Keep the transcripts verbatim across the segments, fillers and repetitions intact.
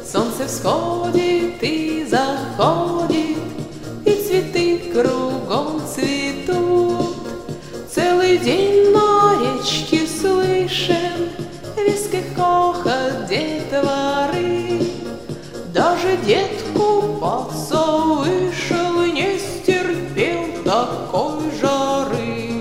Солнце всходит и заходит, и цветы кругом цветут. Целый день на речке слышен веский хохот детворы. Даже дед купаться вышел и не стерпел такой жары.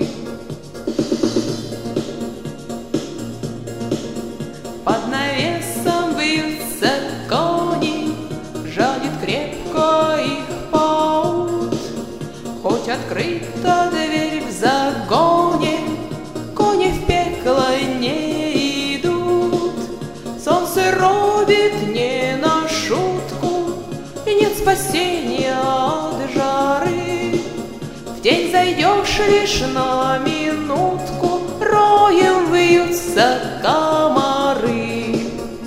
Под навесом вьются кони, жадит крепко их паут. Хоть открыта дверь в загоне, кони в пекло не идут. Солнце робит не на шутку, и нет спасения от жары. В день зайдешь лишь на минутку, роем вьются комары.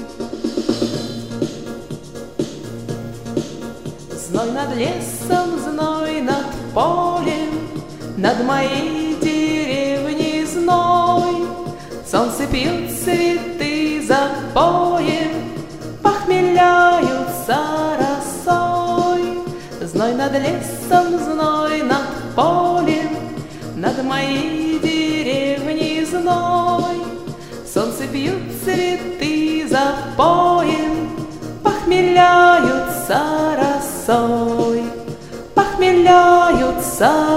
Зной над лесом, зной над полем, над моей деревней зной. Солнце пьют цветы за поем, похмеляются росой. Зной над лесом, зной над полем, над моей деревней зной. Солнце пьют цветы за поем, похмеляются росой, похмеляются